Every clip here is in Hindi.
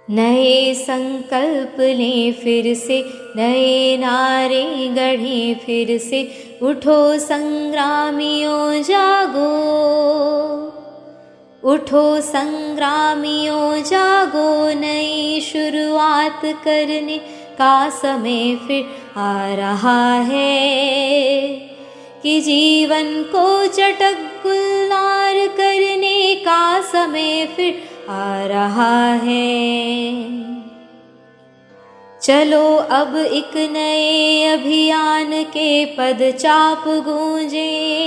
नए संकल्प लें फिर से, नए नारे गढ़ें फिर से, उठो संग्रामियों जागो, उठो संग्रामियों जागो। नई शुरुआत करने का समय फिर आ रहा है, कि जीवन को चटक गुलजार करने का समय फिर आ रहा है। चलो अब एक नए अभियान के पदचाप गूंजे,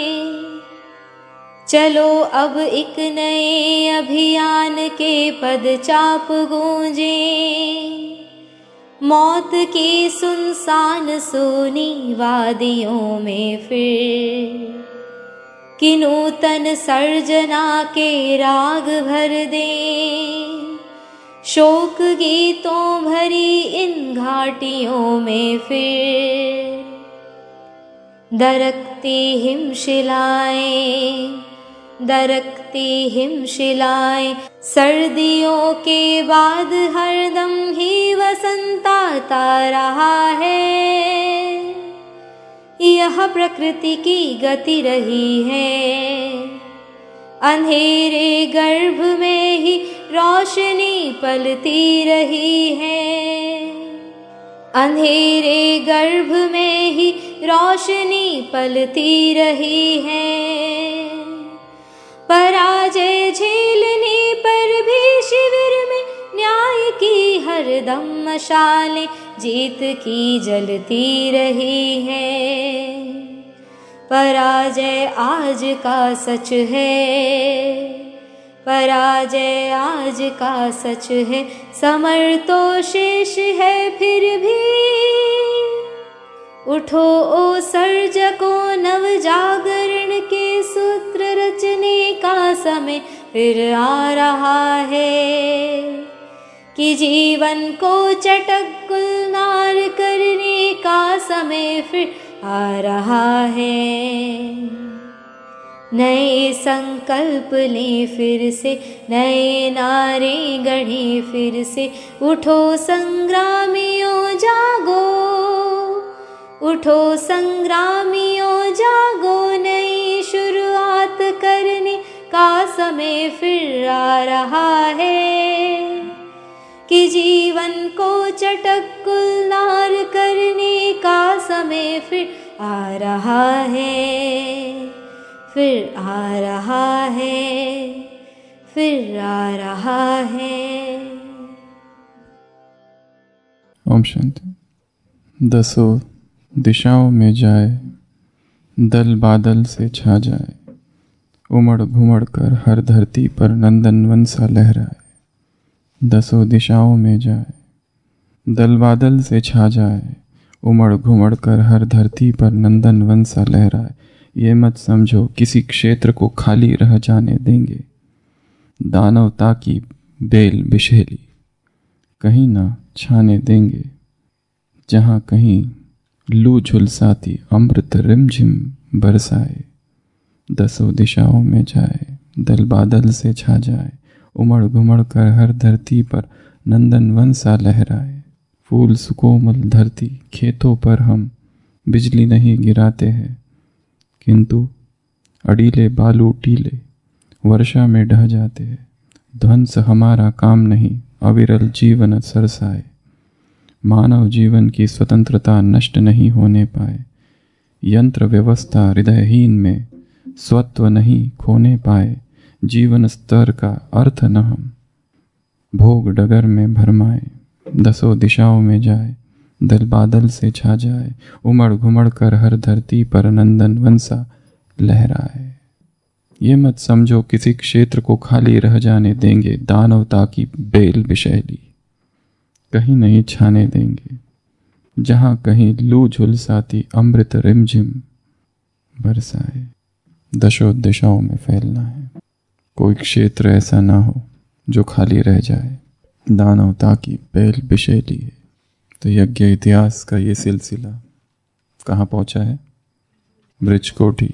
चलो अब एक नए अभियान के पदचाप गूंजे। मौत की सुनसान सूनी वादियों में फिर कि नूतन सर्जना के राग भर दें, शोक गीतों भरी इन घाटियों में फिर दरकती हिमशिलाएं, दरकती हिमशिलाएं। सर्दियों के बाद हरदम ही वसंत आता रहा है, यह प्रकृति की गति रही है। अंधेरे गर्भ में ही रोशनी पलती रही है, अंधेरे गर्भ में ही रोशनी पलती रही है। पराजय झेलने पर भी शिविर में न्याय की हरदम मशालें जीत की जलती रही है। पराजय आज का सच है, पराजय आज का सच है। समर तो शेष है फिर भी, उठो ओ सर्जकों, नव जागरण के सूत्र रचने का समय फिर आ रहा है, कि जीवन को चटक गुलजार करने का समय फिर आ रहा है। नए संकल्प लें फिर से, नए नारे गढ़ें फिर से, उठो संग्रामियों जागो, उठो संग्रामियों जागो। नई शुरुआत करने का समय फिर आ रहा है, कि जीवन को चटक गुलजार करने का समय फिर आ रहा है, फिर आ रहा है, फिर आ रहा है। ओम शांति। दसों दिशाओं में जाए, दल बादल से छा जाए, उमड़ घुमड़ कर हर धरती पर नंदनवन सा लहराए। दसों दिशाओं में जाए, दल बादल से छा जाए, उमड़ घुमड़ कर हर धरती पर नंदनवन सा लहराए। ये मत समझो किसी क्षेत्र को खाली रह जाने देंगे, दानवता की बेल बिशेली कहीं ना छाने देंगे। जहाँ कहीं लू झुलसाती अमृत रिमझिम बरसाए। दसों दिशाओं में जाए, दल बादल से छा जाए, उमड़ घुमड़ कर हर धरती पर नंदनवन सा लहराए। फूल सुकोमल धरती खेतों पर हम बिजली नहीं गिराते हैं, किंतु अड़ीले बालू टीले वर्षा में ढह जाते हैं। ध्वंस हमारा काम नहीं, अविरल जीवन सरसाए। मानव जीवन की स्वतंत्रता नष्ट नहीं होने पाए। यंत्र व्यवस्था हृदयहीन में स्वत्व नहीं खोने पाए। जीवन स्तर का अर्थ न हम भोग डगर में भरमाए। दसों दिशाओं में जाए, दल बादल से छा जाए, उमड़ घुमड़ कर हर धरती पर नंदन वंसा लहराए। ये मत समझो किसी क्षेत्र को खाली रह जाने देंगे, दानवता की बेल बिशैली कहीं नहीं छाने देंगे। जहाँ कहीं लू झुलसाती अमृत रिमझिम बरसाए। दशों दिशाओं में फैलना है, कोई क्षेत्र ऐसा ना हो जो खाली रह जाए। दानवता की बेल बिशेली है। तो यज्ञ इतिहास का ये सिलसिला कहाँ पहुँचा है? ब्रिजकोठी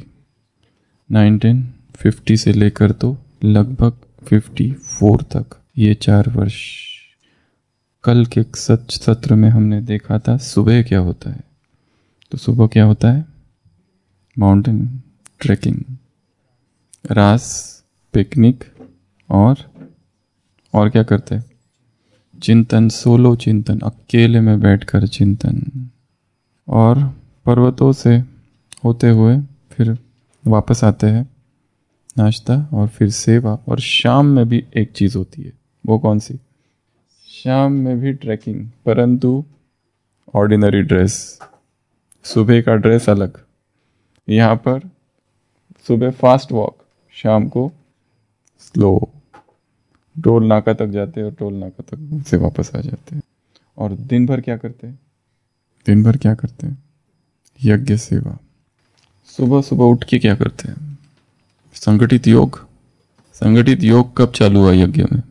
1950 से लेकर तो लगभग 54 तक ये 4 वर्ष कल के सत्र में हमने देखा था सुबह क्या होता है। तो सुबह क्या होता है? माउंटेन ट्रैकिंग, रास, पिकनिक और क्या करते हैं? चिंतन, सोलो चिंतन, अकेले में बैठकर चिंतन, और पर्वतों से होते हुए फिर वापस आते हैं, नाश्ता और फिर सेवा। और शाम में भी एक चीज़ होती है, वो कौन सी? शाम में भी ट्रैकिंग, परंतु ऑर्डिनरी ड्रेस। सुबह का ड्रेस अलग, यहाँ पर सुबह फास्ट वॉक, शाम को स्लो। टोल नाका तक जाते हैं और टोल नाका तक से वापस आ जाते हैं। और दिन भर क्या करते हैं? दिन भर क्या करते हैं? यज्ञ सेवा। सुबह सुबह उठ के क्या करते हैं? संगठित योग। संगठित योग कब चालू हुआ यज्ञ में?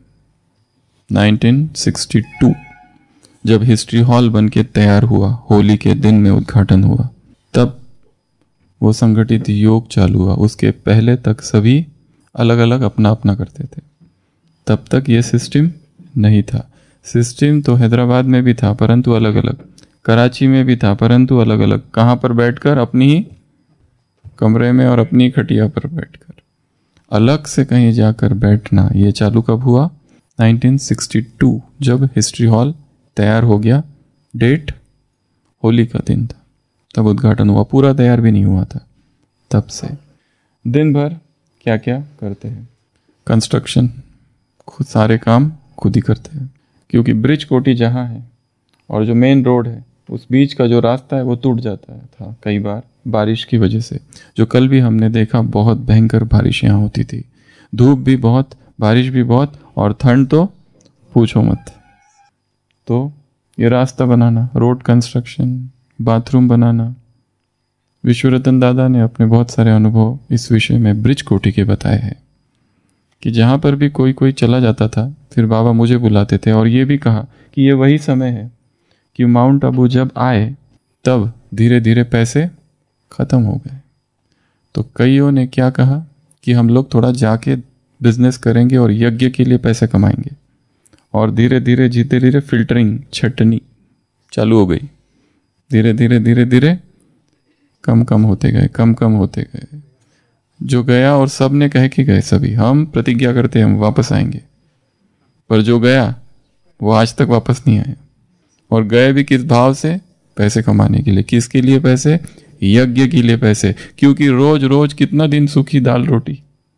1962, जब हिस्ट्री हॉल बन के तैयार हुआ, होली के दिन में उद्घाटन हुआ, तब वो संगठित योग चालू हुआ। उसके पहले तक सभी अलग अलग अपना अपना करते थे। तब तक ये सिस्टम नहीं था। सिस्टम तो हैदराबाद में भी था परंतु अलग अलग, कराची में भी था परंतु अलग अलग। कहाँ पर बैठकर? अपनी ही कमरे में और अपनी खटिया पर बैठकर। अलग से कहीं जाकर बैठना ये चालू कब हुआ? 1962, जब हिस्ट्री हॉल तैयार हो गया। डेट होली का दिन था, तब उद्घाटन हुआ। पूरा तैयार भी नहीं हुआ था। तब से दिन भर क्या क्या करते हैं? कंस्ट्रक्शन, खुद सारे काम खुद ही करते हैं, क्योंकि ब्रिज कोठी जहाँ है और जो मेन रोड है उस बीच का जो रास्ता है वो टूट जाता था कई बार बारिश की वजह से। जो कल भी हमने देखा, बहुत भयंकर बारिश यहाँ होती थी। धूप भी बहुत, बारिश भी बहुत, और ठंड तो पूछो मत। तो ये रास्ता बनाना, रोड कंस्ट्रक्शन, बाथरूम बनाना, विश्वरतन दादा ने अपने बहुत सारे अनुभव इस विषय में ब्रिज कोठी के बताए हैं कि जहाँ पर भी कोई चला जाता था फिर बाबा मुझे बुलाते थे, और ये भी कहा कि ये वही समय है कि माउंट आबू जब आए तब धीरे धीरे पैसे ख़त्म हो गए। तो कईयों ने क्या कहा कि हम लोग थोड़ा जाके बिजनेस करेंगे और यज्ञ के लिए पैसे कमाएंगे, और धीरे धीरे फिल्टरिंग, छटनी चालू हो गई। धीरे धीरे कम कम होते गए। जो गया, और सब ने कह के गए, सभी हम प्रतिज्ञा करते हैं हम वापस आएंगे, पर जो गया वो आज तक वापस नहीं आया। और गए भी किस भाव से? पैसे कमाने के लिए। किसके लिए पैसे? यज्ञ के लिए पैसे। क्योंकि रोज रोज कितना दिन सूखी दाल रोटी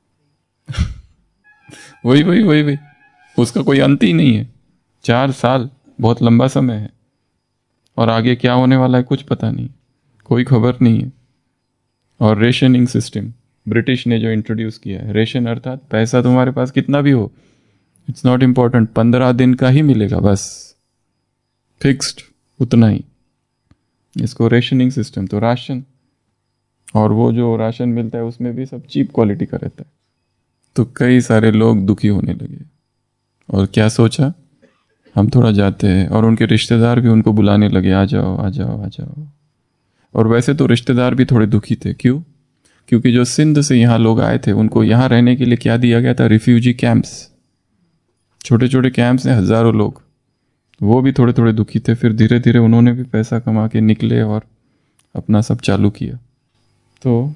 वही उसका कोई अंत ही नहीं है। 4 साल बहुत लंबा समय है, और आगे क्या होने वाला है कुछ पता नहीं, कोई खबर नहीं है। और रेशनिंग सिस्टम ब्रिटिश ने जो इंट्रोड्यूस किया है, रेशन अर्थात पैसा तुम्हारे पास कितना भी हो, इट्स नॉट इम्पॉर्टेंट, 15 दिन का ही मिलेगा बस, फिक्स्ड उतना ही। इसको रेशनिंग सिस्टम। तो राशन, और वो जो राशन मिलता है उसमें भी सब चीप क्वालिटी का रहता है। तो कई सारे लोग दुखी होने लगे, और क्या सोचा, हम थोड़ा जाते हैं, और उनके रिश्तेदार भी उनको बुलाने लगे, आ जाओ। और वैसे तो रिश्तेदार भी थोड़े दुखी थे। क्यों? क्योंकि जो सिंध से यहाँ लोग आए थे उनको यहाँ रहने के लिए क्या दिया गया था? रिफ्यूजी कैंप्स, छोटे छोटे कैंप्स हैं, हजारों लोग। वो भी थोड़े थोड़े दुखी थे। फिर धीरे धीरे उन्होंने भी पैसा कमा के निकले और अपना सब चालू किया। तो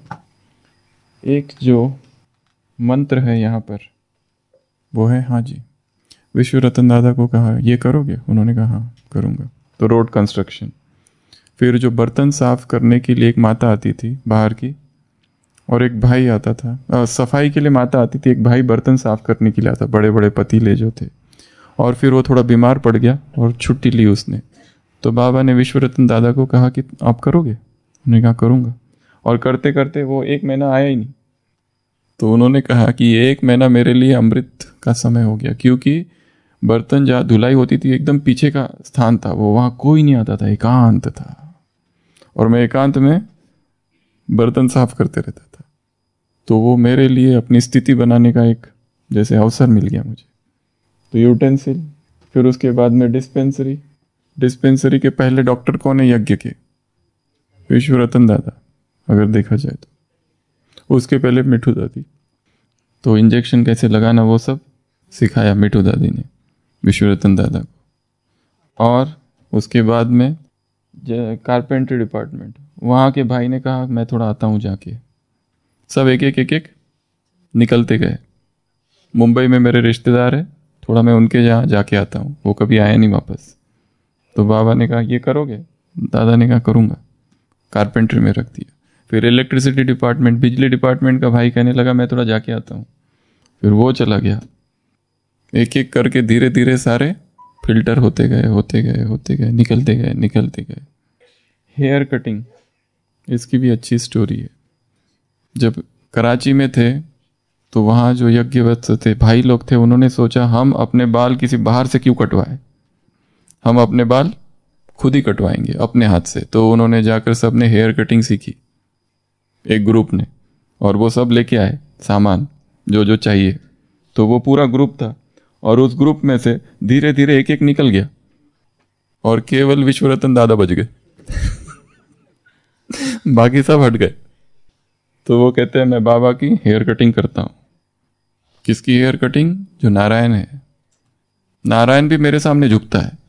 एक जो मंत्र है यहाँ पर वो है, हाँ जी, विश्व रतन दादा को कहा ये करोगे? उन्होंने कहा हाँ करूँगा। तो रोड कंस्ट्रक्शन। फिर जो बर्तन साफ करने के लिए एक माता आती थी बाहर की, और एक भाई आता था, सफाई के लिए माता आती थी, एक भाई बर्तन साफ करने के लिए आता, बड़े बड़े पतीले जो थे। और फिर वो थोड़ा बीमार पड़ गया और छुट्टी ली उसने। तो बाबा ने विश्व रतन दादा को कहा कि आप करोगे? उन्होंने कहा करूँगा। और करते करते वो 1 महीना आया ही नहीं। तो उन्होंने कहा कि 1 महीना मेरे लिए अमृत का समय हो गया, क्योंकि बर्तन जहाँ धुलाई होती थी एकदम पीछे का स्थान था, वो वहाँ कोई नहीं आता था, एकांत था, और मैं एकांत में बर्तन साफ करते रहता था। तो वो मेरे लिए अपनी स्थिति बनाने का एक जैसे अवसर मिल गया मुझे। तो यूटेंसिल, फिर उसके बाद में डिस्पेंसरी के पहले डॉक्टर कौन है यज्ञ के? विश्व रतन दादा, अगर देखा जाए तो। उसके पहले मिठू दादी। तो इंजेक्शन कैसे लगाना वो सब सिखाया मिठू दादी ने विश्व रतन दादा को। और उसके बाद में कारपेंट्री डिपार्टमेंट, वहाँ के भाई ने कहा मैं थोड़ा आता हूँ जाके। सब एक एक निकलते गए। मुंबई में मेरे रिश्तेदार है, थोड़ा मैं उनके यहाँ जाके आता हूँ। वो कभी आए नहीं वापस। तो बाबा ने कहा ये करोगे? दादा ने कहा करूँगा। कारपेंट्री में रख दिया। फिर इलेक्ट्रिसिटी डिपार्टमेंट, बिजली डिपार्टमेंट का भाई कहने लगा मैं थोड़ा जाके आता हूँ। फिर वो चला गया। एक एक करके धीरे धीरे सारे फिल्टर होते गए, निकलते गए। हेयर कटिंग, इसकी भी अच्छी स्टोरी है। जब कराची में थे तो वहाँ जो यज्ञवत्स थे, भाई लोग थे, उन्होंने सोचा हम अपने बाल किसी बाहर से क्यों कटवाएं, हम अपने बाल खुद ही कटवाएंगे अपने हाथ से। तो उन्होंने जाकर सब ने हेयर कटिंग सीखी, एक ग्रुप ने, और वो सब लेके आए सामान जो जो चाहिए। तो वो पूरा ग्रुप था और उस ग्रुप में से धीरे धीरे एक एक निकल गया और केवल विश्वरतन दादा बच गए। बाकी सब हट गए। तो वो कहते हैं मैं बाबा की हेयर कटिंग करता हूँ। किसकी हेयर कटिंग? जो नारायण है। नारायण भी मेरे सामने झुकता है।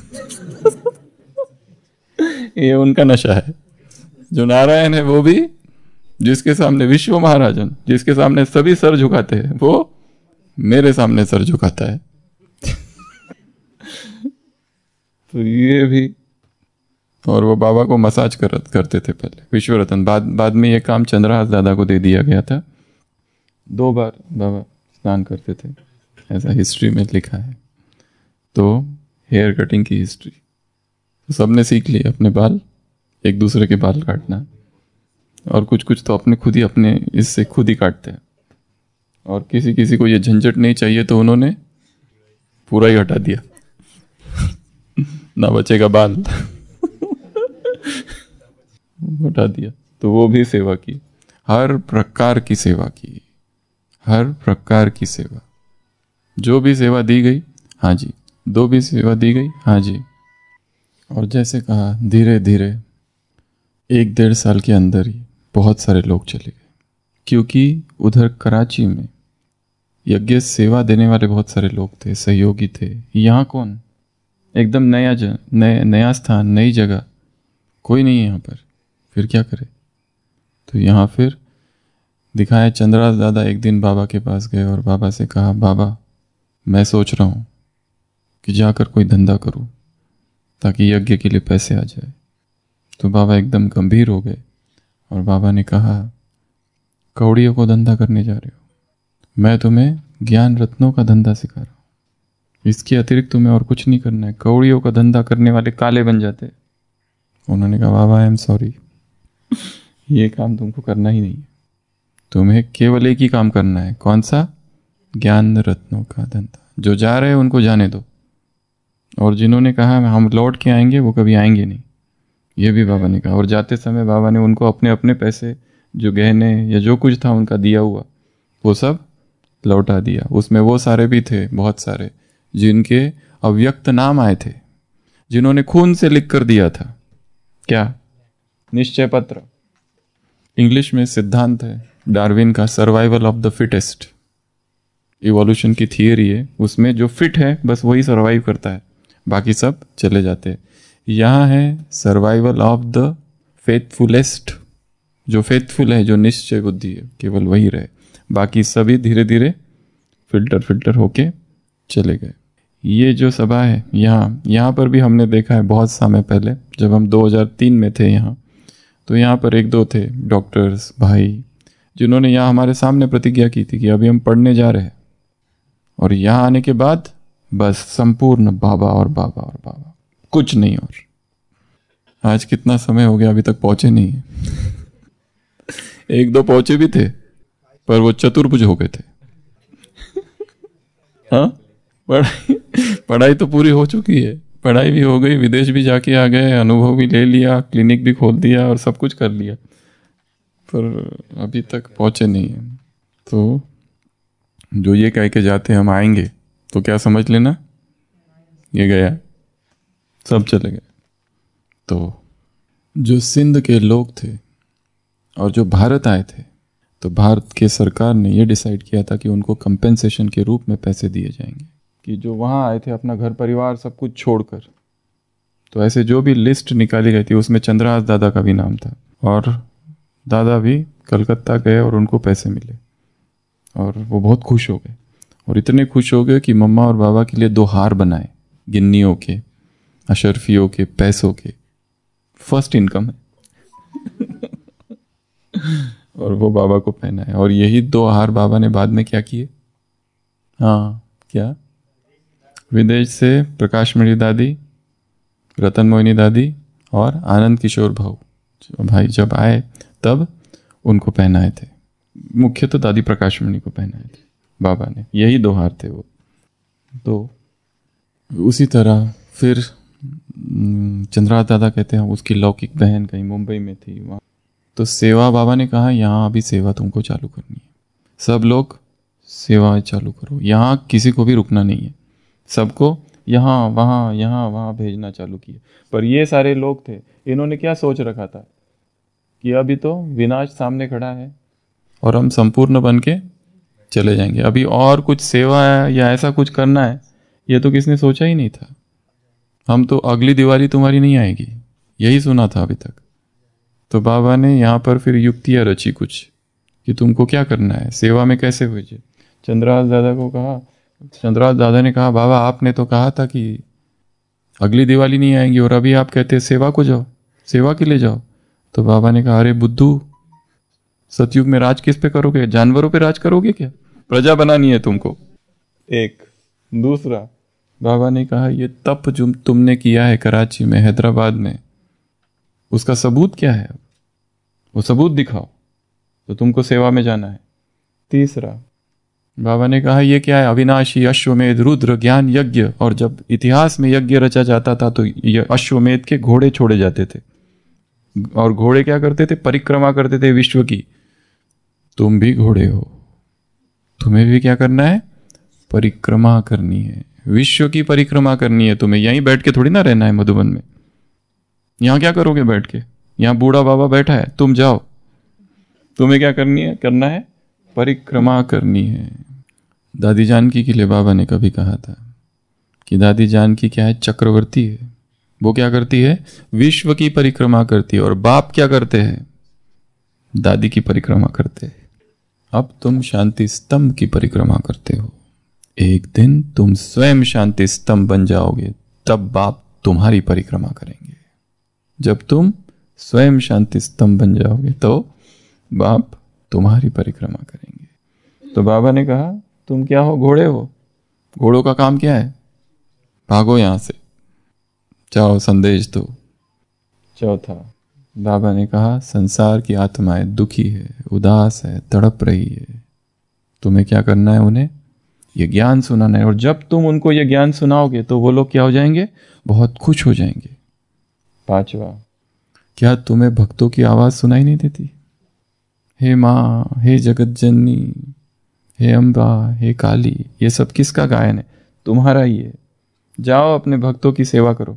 ये उनका नशा है। जो नारायण है वो भी, जिसके सामने विश्व महाराजन, जिसके सामने सभी सर झुकाते हैं, वो मेरे सामने सर झुकाता है। तो ये भी। और वो बाबा को मसाज करते थे पहले, विश्वरतन। बाद में ये काम चंद्रहास दादा को दे दिया गया था। 2 बार बाबा स्नान करते थे, ऐसा हिस्ट्री में लिखा है। तो हेयर कटिंग की हिस्ट्री तो सबने सीख ली, अपने बाल, एक दूसरे के बाल काटना। और कुछ कुछ तो अपने खुद ही अपने इससे खुद ही काटते हैं। और किसी किसी को ये झंझट नहीं चाहिए तो उन्होंने पूरा ही हटा दिया। ना बचेगा बाल। हटा दिया। तो वो भी सेवा की, हर प्रकार की सेवा की, हर प्रकार की सेवा। जो भी सेवा दी गई, हाँ जी। दो भी सेवा दी गई, हाँ जी। और जैसे कहा, धीरे धीरे 1-1.5 साल के अंदर ही बहुत सारे लोग चले गए। क्योंकि उधर कराची में यज्ञ सेवा देने वाले बहुत सारे लोग थे, सहयोगी थे। यहाँ कौन? एकदम नया स्थान, नई जगह, कोई नहीं है यहाँ पर। फिर क्या करे? तो यहाँ फिर दिखाया, चंद्रहास दादा एक दिन बाबा के पास गए और बाबा से कहा, बाबा मैं सोच रहा हूँ कि जाकर कोई धंधा करूँ ताकि यज्ञ के लिए पैसे आ जाए। तो बाबा एकदम गंभीर हो गए और बाबा ने कहा, कौड़ियों को धंधा करने जा रहे हो? मैं तुम्हें ज्ञान रत्नों का धंधा सिखा रहा हूँ। इसके अतिरिक्त तुम्हें और कुछ नहीं करना है। कौड़ियों का धंधा करने वाले काले बन जाते। उन्होंने कहा, बाबा आई एम सॉरी, ये काम तुमको करना ही नहीं है। तुम्हें केवल एक ही काम करना है। कौन सा? ज्ञान रत्नों का धंधा। जो जा रहे हैं उनको जाने दो, और जिन्होंने कहा हम लौट के आएंगे वो कभी आएंगे नहीं, ये भी बाबा ने कहा। और जाते समय बाबा ने उनको अपने अपने पैसे, जो गहने या जो कुछ था उनका दिया हुआ, वो सब लौटा दिया। उसमें वो सारे भी थे, बहुत सारे, जिनके अव्यक्त नाम आए थे, जिन्होंने खून से लिख कर दिया था। क्या? निश्चय पत्र। इंग्लिश में सिद्धांत है डार्विन का, survival of the fittest. Evolution की थियरी है, उसमें जो फिट है बस वही सर्वाइव करता है, बाकी सब चले जाते हैं। यहाँ है सर्वाइवल ऑफ द फेथफुलेस्ट। जो फेथफुल है, जो निश्चय बुद्धि है, केवल वही रहे, बाकी सभी धीरे धीरे फिल्टर होके चले गए। ये जो सभा है यहाँ पर भी हमने देखा है बहुत समय पहले, जब हम 2003 में थे यहाँ, तो यहाँ पर 1-2 थे डॉक्टर्स भाई, जिन्होंने यहाँ हमारे सामने प्रतिज्ञा की थी कि अभी हम पढ़ने जा रहे हैं, और यहाँ आने के बाद बस संपूर्ण बाबा और बाबा और बाबा, कुछ नहीं। और आज कितना समय हो गया, अभी तक पहुंचे नहीं है। 1-2 पहुंचे भी थे, पर वो चतुर्भुज हो गए थे। हाँ, पढ़ाई तो पूरी हो चुकी है, पढ़ाई भी हो गई, विदेश भी जाके आ गए, अनुभव भी ले लिया, क्लिनिक भी खोल दिया और सब कुछ कर लिया, पर अभी तक पहुंचे नहीं है। तो जो ये कह के जाते हम आएंगे, तो क्या समझ लेना, ये गया, सब चले गए। तो जो सिंध के लोग थे और जो भारत आए थे, तो भारत के सरकार ने ये डिसाइड किया था कि उनको कंपेंसेशन के रूप में पैसे दिए जाएंगे, कि जो वहाँ आए थे अपना घर परिवार सब कुछ छोड़कर, तो ऐसे जो भी लिस्ट निकाली गई थी उसमें चंद्रहास दादा का भी नाम था, और दादा भी कलकत्ता गए और उनको पैसे मिले और वो बहुत खुश हो गए, और इतने खुश हो गए कि मम्मा और बाबा के लिए 2 हार बनाए, गिन्नियों के, अशरफियों के, पैसों के। फर्स्ट इनकम है और वो बाबा को पहनाए। और यही 2 हार बाबा ने बाद में क्या किए? हाँ, क्या? विदेश से प्रकाश मणि दादी, रतन मोहिनी दादी और आनंद किशोर भाई जब आए तब उनको पहनाए थे। मुख्य तो दादी प्रकाश मणि को पहनाए थे बाबा ने, यही 2 हार थे वो। तो उसी तरह फिर चंद्रहास दादा कहते हैं उसकी लौकिक बहन कहीं मुंबई में थी, वहाँ तो सेवा बाबा ने कहा यहाँ अभी सेवा तुमको चालू करनी है, सब लोग सेवा चालू करो, यहाँ किसी को भी रुकना नहीं है, सबको यहाँ वहाँ भेजना चालू किए। पर ये सारे लोग थे, इन्होंने क्या सोच रखा था कि अभी तो विनाश सामने खड़ा है और हम संपूर्ण बन के चले जाएंगे, अभी और कुछ सेवा है या ऐसा कुछ करना है ये तो किसने सोचा ही नहीं था। हम तो अगली दिवाली तुम्हारी नहीं आएगी यही सुना था अभी तक। तो बाबा ने यहाँ पर फिर युक्तियाँ रची कुछ कि तुमको क्या करना है, सेवा में कैसे भेजे। चंद्रहास दादा ने कहा बाबा आपने तो कहा था कि अगली दिवाली नहीं आएंगी और अभी आप कहते हैं सेवा को जाओ, सेवा के लिए जाओ। तो बाबा ने कहा अरे बुद्धू, सतयुग में राज किस पे करोगे? जानवरों पे राज करोगे क्या? प्रजा बनानी है तुमको। एक दूसरा बाबा ने कहा ये तप जो तुमने किया है कराची में, हैदराबाद में, उसका सबूत क्या है? वो सबूत दिखाओ तो तुमको सेवा में जाना है। तीसरा बाबा ने कहा ये क्या है? अविनाशी अश्वमेध रुद्र ज्ञान यज्ञ। और जब इतिहास में यज्ञ रचा जाता था तो ये अश्वमेध के घोड़े छोड़े जाते थे, और घोड़े क्या करते थे? परिक्रमा करते थे विश्व की। तुम भी घोड़े हो, तुम्हें भी क्या करना है? परिक्रमा करनी है, विश्व की परिक्रमा करनी है। तुम्हें यहीं बैठ के थोड़ी ना रहना है मधुबन में, यहां क्या करोगे बैठ के? यहां बूढ़ा बाबा बैठा है, तुम जाओ, तुम्हें क्या करना है? परिक्रमा करनी है। दादी जानकी के लिए बाबा ने कभी कहा था कि दादी जानकी क्या है? चक्रवर्ती है। वो क्या करती है? विश्व की परिक्रमा करती है। और बाप क्या करते हैं? दादी की परिक्रमा करते हैं। अब तुम शांति स्तंभ की परिक्रमा करते हो, एक दिन तुम स्वयं शांति स्तंभ बन जाओगे, तब बाप तुम्हारी परिक्रमा करेंगे। जब तुम स्वयं शांति स्तंभ बन जाओगे तो बाप तुम्हारी परिक्रमा करेंगे। तो बाबा ने कहा तुम क्या हो? घोड़े हो। घोड़ों का काम क्या है? भागो यहां से, जाओ संदेश दो। चौथा बाबा ने कहा संसार की आत्माएं दुखी है, उदास है, तड़प रही है, तुम्हें क्या करना है? उन्हें ये ज्ञान सुनाना है। और जब तुम उनको ये ज्ञान सुनाओगे तो वो लोग क्या हो जाएंगे? बहुत खुश हो जाएंगे। पांचवा, क्या तुम्हें भक्तों की आवाज सुनाई नहीं देती? हे माँ, हे जगत जननी, हे अम्बा, हे काली, ये सब किसका गायन है? तुम्हारा ही है। जाओ अपने भक्तों की सेवा करो।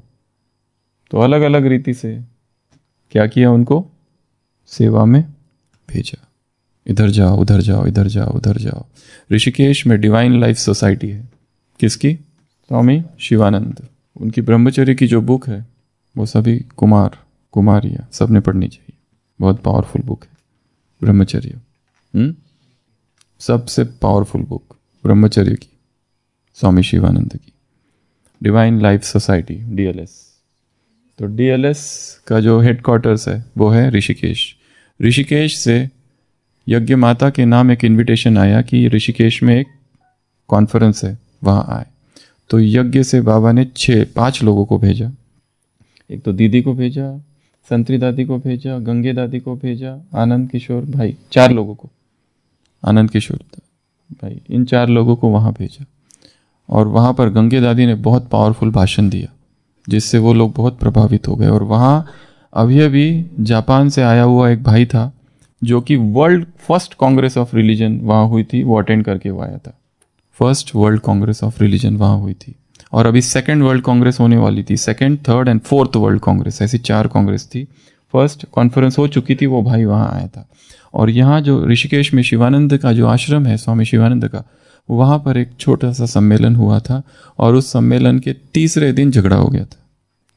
तो अलग अलग रीति से क्या किया? उनको सेवा में भेजा। इधर जाओ, उधर जाओ, इधर जाओ, उधर जाओ। ऋषिकेश में डिवाइन लाइफ सोसाइटी है। किसकी? स्वामी शिवानंद। उनकी ब्रह्मचर्य की जो बुक है वो सभी कुमारियाँ सबने पढ़नी चाहिए। बहुत पावरफुल बुक है ब्रह्मचर्य। सबसे पावरफुल बुक ब्रह्मचर्य की, स्वामी शिवानंद की, डिवाइन लाइफ सोसाइटी, DLS। तो DLS का जो हेडक्वार्टर्स है वो है ऋषिकेश। ऋषिकेश से यज्ञ माता के नाम एक इनविटेशन आया कि ऋषिकेश में एक कॉन्फ्रेंस है, वहाँ आए। तो यज्ञ से बाबा ने 5 लोगों को भेजा। एक तो दीदी को भेजा, संतरी दादी को भेजा, गंगे दादी को भेजा, आनंद किशोर भाई, 4 लोगों को, आनंद किशोर भाई, इन 4 लोगों को वहाँ भेजा। और वहाँ पर गंगे दादी ने बहुत पावरफुल भाषण दिया जिससे वो लोग बहुत प्रभावित हो गए। और वहाँ अभी जापान से आया हुआ एक भाई था जो कि world first congress of religion वहाँ हुई थी, वो अटेंड करके वो आया था। First world congress of religion वहाँ हुई थी। और अभी सेकंड वर्ल्ड कांग्रेस होने वाली थी, second, third and fourth world congress, ऐसी 4 कांग्रेस थी। फर्स्ट कॉन्फ्रेंस हो चुकी थी, वो भाई वहाँ आया था। और यहाँ जो ऋषिकेश में शिवानंद का जो आश्रम है, स्वामी शिवानंद का, वहाँ पर एक छोटा सा सम्मेलन हुआ था। और उस सम्मेलन के तीसरे दिन झगड़ा हो गया था।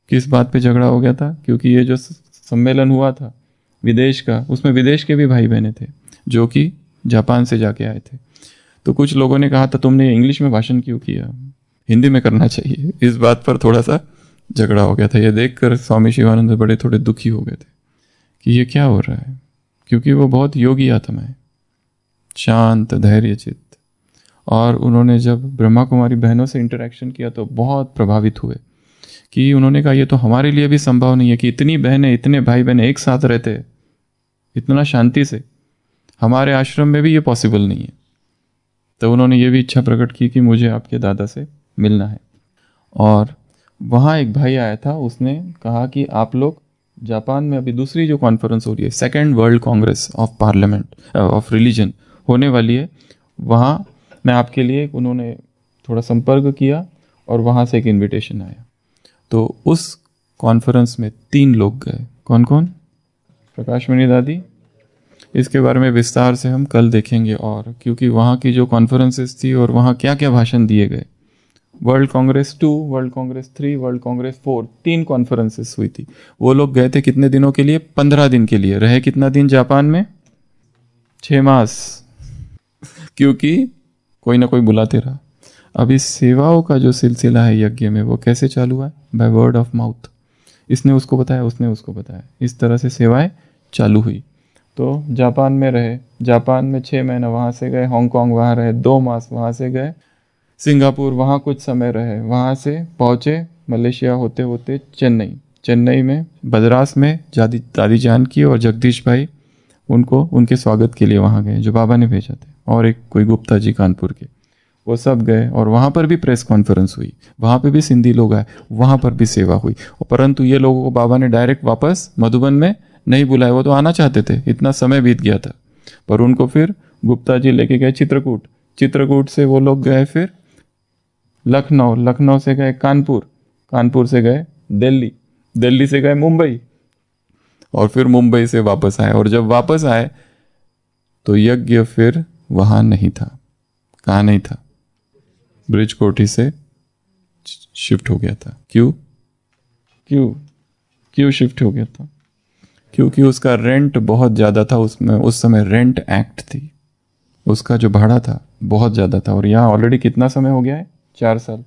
किस बात पे झगड़ा हो गया था? क्योंकि ये जो सम्मेलन हुआ था विदेश का, उसमें विदेश के भी भाई बहने थे जो कि जापान से जाके आए थे। तो कुछ लोगों ने कहा था तुमने इंग्लिश में भाषण क्यों किया, हिंदी में करना चाहिए। इस बात पर थोड़ा सा झगड़ा हो गया था। ये देखकर स्वामी शिवानंद बड़े थोड़े दुखी हो गए थे कि ये क्या हो रहा है, क्योंकि वो बहुत योगी आत्मा है, शांत धैर्य चित्त। और उन्होंने जब ब्रह्मा कुमारी बहनों से इंटरेक्शन किया तो बहुत प्रभावित हुए कि उन्होंने कहा ये तो हमारे लिए भी संभव नहीं है कि इतनी बहनें इतने भाई बहनें एक साथ रहते इतना शांति से, हमारे आश्रम में भी ये पॉसिबल नहीं है। तो उन्होंने ये भी इच्छा प्रकट की कि मुझे आपके दादा से मिलना है। और वहाँ एक भाई आया था, उसने कहा कि आप लोग जापान में अभी दूसरी जो कॉन्फ्रेंस हो रही है, second world congress of parliament of religion होने वाली है, वहाँ मैं आपके लिए, उन्होंने थोड़ा संपर्क किया और वहाँ से एक इनविटेशन आया। तो उस कॉन्फ्रेंस में 3 लोग गए। कौन कौन? प्रकाशमणि दादी। इसके बारे में विस्तार से हम कल देखेंगे। और क्योंकि वहाँ की जो कॉन्फ्रेंसेस थी और वहाँ क्या क्या भाषण दिए गए, world congress 2, world congress 3, world congress 4, 3 conferences हुई थी। वो लोग गए थे कितने दिनों के लिए? 15 दिन के लिए। रहे कितना दिन जापान में? 6 मास। क्योंकि कोई ना कोई बुलाते रहा। अभी सेवाओं का जो सिलसिला है यज्ञ में, वो कैसे चालू हुआ है? By word of mouth. इसने उसको बताया, उसने उसको बताया, इस तरह से सेवाएं चालू हुई। तो जापान में रहे, जापान में 6 महीना, वहाँ से गए हांगकांग, वहाँ रहे 2 मास, वहाँ से गए सिंगापुर, वहाँ कुछ समय रहे, वहाँ से पहुँचे मलेशिया होते होते चेन्नई। चेन्नई में बदरास में दादी जान की और जगदीश भाई, उनको उनके स्वागत के लिए वहाँ गए जो बाबा ने भेजा थे, और एक कोई गुप्ता जी कानपुर के, वो सब गए। और वहाँ पर भी प्रेस कॉन्फ्रेंस हुई, वहाँ पे भी सिंधी लोग आए, वहाँ पर भी सेवा हुई। परंतु ये लोगों को बाबा ने डायरेक्ट वापस मधुबन में नहीं बुलाया। वो तो आना चाहते थे, इतना समय बीत गया था, पर उनको फिर गुप्ता जी लेके गए चित्रकूट। चित्रकूट से वो लोग गए फिर लखनऊ, लखनऊ से गए कानपुर, कानपुर से गए दिल्ली, दिल्ली से गए मुंबई, और फिर मुंबई से वापस आए। और जब वापस आए तो यज्ञ फिर वहाँ नहीं था। कहाँ नहीं था? ब्रिज कोठी से शिफ्ट हो गया था। क्यों क्यों क्यों शिफ्ट हो गया था? क्योंकि उसका रेंट बहुत ज़्यादा था। उसमें उस समय रेंट एक्ट थी, उसका जो भाड़ा था बहुत ज़्यादा था। और यहाँ ऑलरेडी कितना समय हो गया है? 4 साल,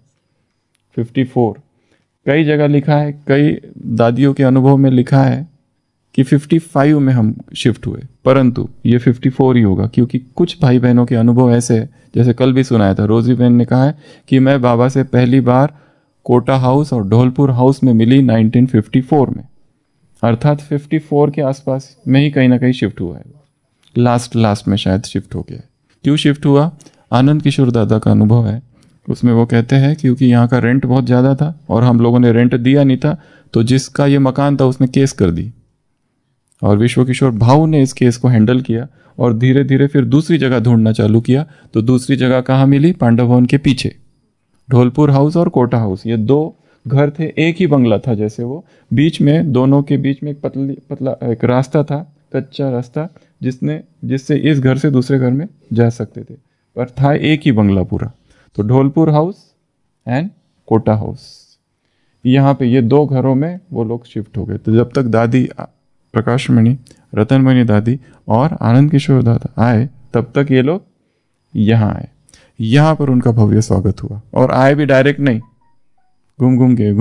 54। कई जगह लिखा है, कई दादियों के अनुभव में लिखा है कि 55 में हम शिफ्ट हुए, परंतु ये 54 ही होगा। क्योंकि कुछ भाई बहनों के अनुभव ऐसे है, जैसे कल भी सुनाया था, रोजी बहन ने कहा है कि मैं बाबा से पहली बार कोटा हाउस और ढोलपुर हाउस में मिली 1954 में, अर्थात 54 के आसपास में ही कहीं ना कहीं शिफ्ट हुआ है। लास्ट में शायद शिफ्ट हो गया है। क्यों शिफ्ट हुआ? आनंद किशोर दादा का अनुभव है, उसमें वो कहते हैं क्योंकि यहाँ का रेंट बहुत ज़्यादा था और हम लोगों ने रेंट दिया नहीं था, तो जिसका ये मकान था उसने केस कर दी, और विश्व किशोर भाऊ ने इस केस को हैंडल किया और धीरे धीरे फिर दूसरी जगह ढूंढना चालू किया। तो दूसरी जगह कहाँ मिली? पांडव भवन के पीछे ढोलपुर हाउस और कोटा हाउस, ये 2 घर थे, एक ही बंगला था जैसे वो, बीच में दोनों के बीच में एक पतला एक रास्ता था, कच्चा रास्ता, जिससे इस घर से दूसरे घर में जा सकते थे, पर था एक ही बंगला पूरा। तो Dholpur house and Kota house, यहाँ पे ये 2 घरों में वो लोग शिफ्ट हो गए। तो जब तक दादी प्रकाशमणि, रतनमणि दादी और आनंद किशोर दादा आए, तब तक ये लोग यहाँ आए। यहाँ पर उनका भव्य स्वागत हुआ, और आए भी डायरेक्ट नहीं, घूम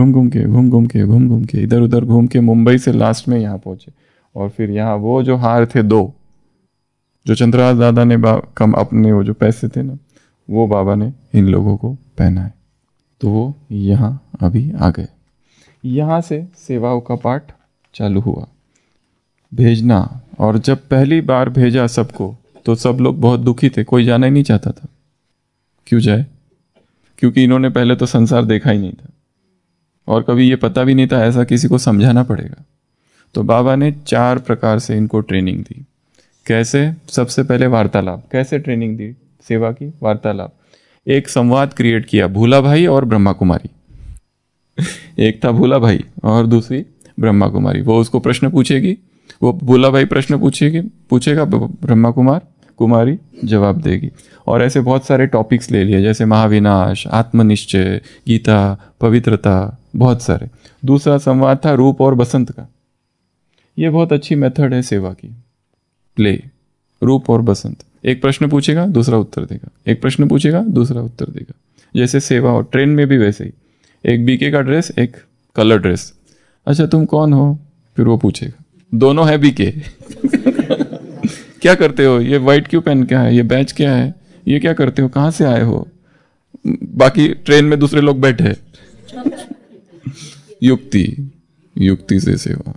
घूम के इधर उधर घूम के मुंबई से लास्ट में यहाँ पहुंचे। और फिर यहाँ वो जो हार थे 2, जो चंद्रहास दादा ने कम अपने वो जो पैसे थे ना, वो बाबा ने इन लोगों को पहनाए। तो वो यहाँ अभी आ गए। यहाँ से सेवाओं का पाठ चालू हुआ, भेजना। और जब पहली बार भेजा सबको, तो सब लोग बहुत दुखी थे, कोई जाना ही नहीं चाहता था। क्यों जाए? क्योंकि इन्होंने पहले तो संसार देखा ही नहीं था, और कभी ये पता भी नहीं था, ऐसा किसी को समझाना पड़ेगा। तो बाबा ने 4 प्रकार से इनको ट्रेनिंग दी। कैसे? सबसे पहले वार्तालाप। कैसे ट्रेनिंग दी सेवा की? वार्तालाप। एक संवाद क्रिएट किया, भूला भाई और ब्रह्मा कुमारी। एक था भूला भाई और दूसरी ब्रह्मा कुमारी। वो उसको प्रश्न पूछेगी, वो भूला भाई प्रश्न पूछेगा ब्रह्मा कुमारी जवाब देगी। और ऐसे बहुत सारे टॉपिक्स ले लिए, जैसे महाविनाश, आत्मनिश्चय, गीता, पवित्रता, बहुत सारे। दूसरा संवाद था रूप और बसंत का। ये बहुत अच्छी मेथड है सेवा की, प्ले, रूप और बसंत। एक प्रश्न पूछेगा, दूसरा उत्तर देगा, एक प्रश्न पूछेगा, दूसरा उत्तर देगा। जैसे सेवा और ट्रेन में भी वैसे ही, एक बीके का ड्रेस, एक कलर ड्रेस। अच्छा तुम कौन हो, फिर वो पूछेगा, दोनों है बीके क्या करते हो, ये वाइट क्यों पहन क्या है, ये बैच क्या है, ये क्या करते हो, कहाँ से आए हो। बाकी ट्रेन में दूसरे लोग बैठे युक्ति से सेवा।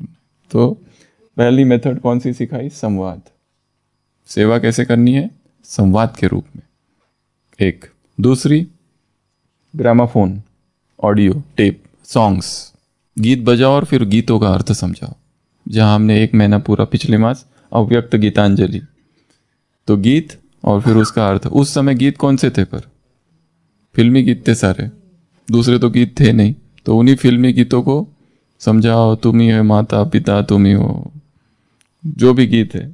तो पहली मेथड कौन सी सिखाई, संवाद। सेवा कैसे करनी है, संवाद के रूप में। एक दूसरी, ग्रामाफोन, ऑडियो टेप, सॉन्ग्स, गीत बजाओ और फिर गीतों का अर्थ समझाओ। जहां हमने 1 महीना पूरा पिछले मास अव्यक्त गीतांजलि, तो गीत और फिर उसका अर्थ। उस समय गीत कौन से थे, पर फिल्मी गीत थे सारे, दूसरे तो गीत थे नहीं। तो उन्हीं फिल्मी गीतों को समझाओ, तुम ही है माता पिता, तुम ही हो, जो भी गीत है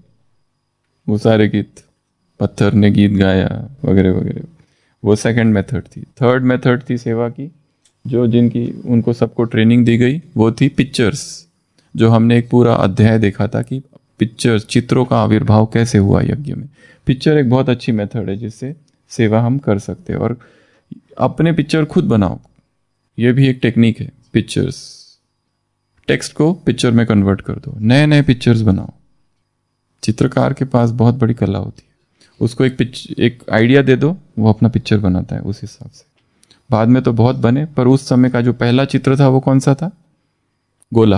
वो सारे गीत, पत्थर ने गीत गाया वगैरह वगैरह। वो सेकंड मेथड थी। थर्ड मेथड थी सेवा की, जो जिनकी उनको सबको ट्रेनिंग दी गई, वो थी पिक्चर्स। जो हमने एक पूरा अध्याय देखा था कि पिक्चर्स, चित्रों का आविर्भाव कैसे हुआ यज्ञ में। पिक्चर एक बहुत अच्छी मेथड है जिससे सेवा हम कर सकते हैं। और अपने पिक्चर खुद बनाओ, ये भी एक टेक्निक है। पिक्चर्स, टेक्स्ट को पिक्चर में कन्वर्ट कर दो, नए नए पिक्चर्स बनाओ। चित्रकार के पास बहुत बड़ी कला होती है, उसको एक आइडिया दे दो, वो अपना पिक्चर बनाता है उस हिसाब से। बाद में तो बहुत बने, पर उस समय का जो पहला चित्र था वो कौन सा था, गोला।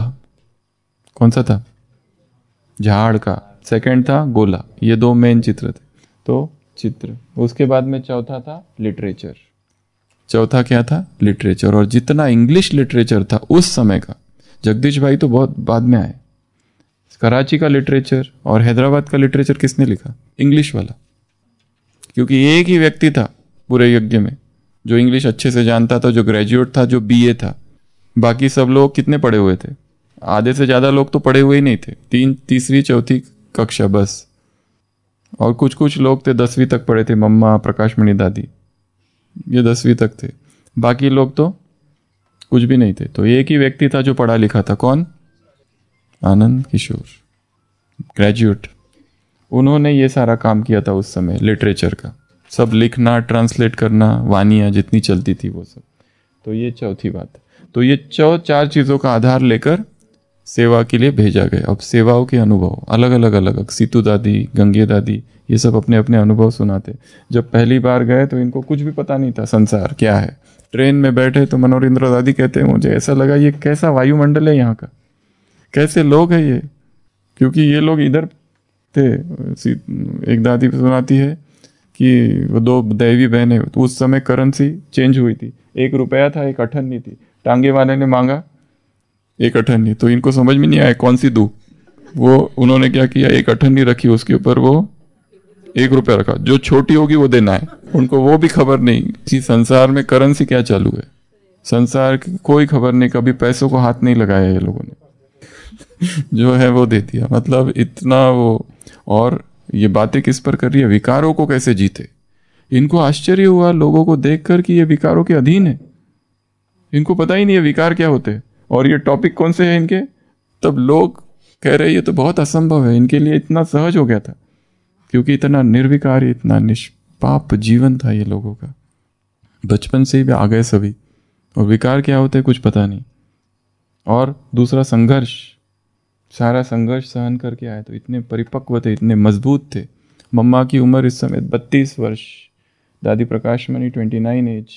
कौन सा था, झाड़ का। सेकंड था गोला। ये 2 मेन चित्र थे। तो चित्र, उसके बाद में चौथा था लिटरेचर। चौथा क्या था, लिटरेचर। और जितना इंग्लिश लिटरेचर था उस समय का, जगदीश भाई तो बहुत बाद में आए। कराची का लिटरेचर और हैदराबाद का लिटरेचर किसने लिखा, इंग्लिश वाला। क्योंकि एक ही व्यक्ति था पूरे यज्ञ में जो इंग्लिश अच्छे से जानता था, जो ग्रेजुएट था, जो बीए था। बाकी सब लोग कितने पढ़े हुए थे, आधे से ज्यादा लोग तो पढ़े हुए ही नहीं थे, तीसरी चौथी कक्षा बस। और कुछ कुछ लोग थे 10वीं तक पढ़े थे, मम्मा, प्रकाशमणि दादी, ये 10वीं तक थे। बाकी लोग तो कुछ भी नहीं थे। तो एक ही व्यक्ति था जो पढ़ा लिखा था, कौन, आनंद किशोर, ग्रेजुएट। उन्होंने ये सारा काम किया था उस समय लिटरेचर का, सब लिखना, ट्रांसलेट करना, वानियाँ जितनी चलती थी वो सब। तो ये चौथी बात। तो ये 4 चीज़ों का आधार लेकर सेवा के लिए भेजा गया। अब सेवाओं के अनुभव अलग अलग, सीतू दादी, गंगे दादी, ये सब अपने अपने अनुभव सुनाते। जब पहली बार गए तो इनको कुछ भी पता नहीं था संसार क्या है। ट्रेन में बैठे तो मनोरेंद्र दादी कहते हैं, मुझे ऐसा लगा ये कैसा वायुमंडल है यहाँ का, कैसे लोग हैं ये। क्योंकि ये लोग इधर थे। एक दादी सुनाती है कि वो 2 दैवी बहनें, तो उस समय करेंसी चेंज हुई थी, 1 रुपया था, 1 अठन्नी थी। टांगे वाले ने मांगा 1 अठन्नी, तो इनको समझ में नहीं आया कौन सी दूं। वो उन्होंने क्या किया, 1 अठन्नी रखी, उसके ऊपर वो 1 रुपया रखा, जो छोटी होगी वो देना है। उनको वो भी खबर नहीं कि संसार में करेंसी क्या चालू है, संसार की कोई खबर नहीं, कभी पैसों को हाथ नहीं लगाया ये लोगों ने जो है वो दे दिया। मतलब इतना वो। और ये बातें किस पर कर रही है, विकारों को कैसे जीते। इनको आश्चर्य हुआ लोगों को देखकर कि ये विकारों के अधीन है, इनको पता ही नहीं है विकार क्या होते हैं। और ये टॉपिक कौन से है इनके, तब लोग कह रहे ये तो बहुत असंभव है, इनके लिए इतना सहज हो गया था क्योंकि इतना निर्विकार, इतना निष्पाप जीवन था ये लोगों का। बचपन से ही आ गए सभी, और विकार क्या होते हैं कुछ पता नहीं। और दूसरा संघर्ष, सारा संघर्ष सहन करके आए, तो इतने परिपक्व थे, इतने मजबूत थे। मम्मा की उम्र इस समय 32 वर्ष, दादी प्रकाशमणि 29 एज।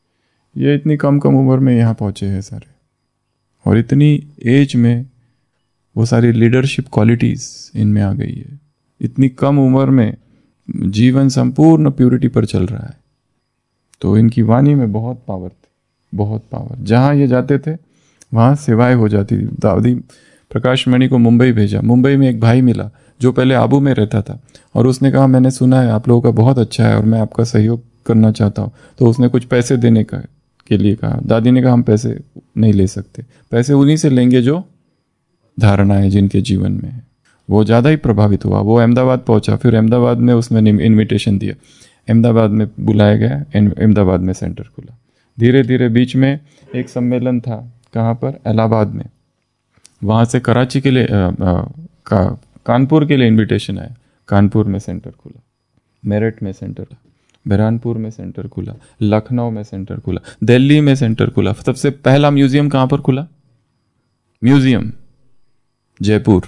ये इतनी कम उम्र में यहाँ पहुँचे हैं सारे, और इतनी एज में वो सारी लीडरशिप क्वालिटीज़ इनमें आ गई है। इतनी कम उम्र में जीवन संपूर्ण प्यूरिटी पर चल रहा है। तो इनकी वाणी में बहुत पावर थी, बहुत पावर। जहाँ ये जाते थे वहाँ सेवाएं हो जाती थी। दादी प्रकाशमणि को मुंबई भेजा। मुंबई में एक भाई मिला जो पहले आबू में रहता था, और उसने कहा मैंने सुना है आप लोगों का बहुत अच्छा है और मैं आपका सहयोग करना चाहता हूँ। तो उसने कुछ पैसे देने के लिए कहा। दादी ने कहा हम पैसे नहीं ले सकते, पैसे उन्हीं से लेंगे जो धारणाएं जिनके जीवन में है। वो ज़्यादा ही प्रभावित हुआ। वो अहमदाबाद पहुंचा, फिर अहमदाबाद में उसने इनविटेशन दिया, अहमदाबाद में बुलाया गया, अहमदाबाद में सेंटर खुला। धीरे धीरे बीच में एक सम्मेलन था, कहाँ पर, इलाहाबाद में, वहाँ से कराची के लिए कानपुर के लिए इनविटेशन आया, कानपुर में सेंटर खुला, मेरठ में सेंटर खुला, बहरानपुर में सेंटर खुला, लखनऊ में सेंटर खुला, दिल्ली में सेंटर खुला। सबसे पहला म्यूजियम कहाँ पर खुला? Museum Jaipur,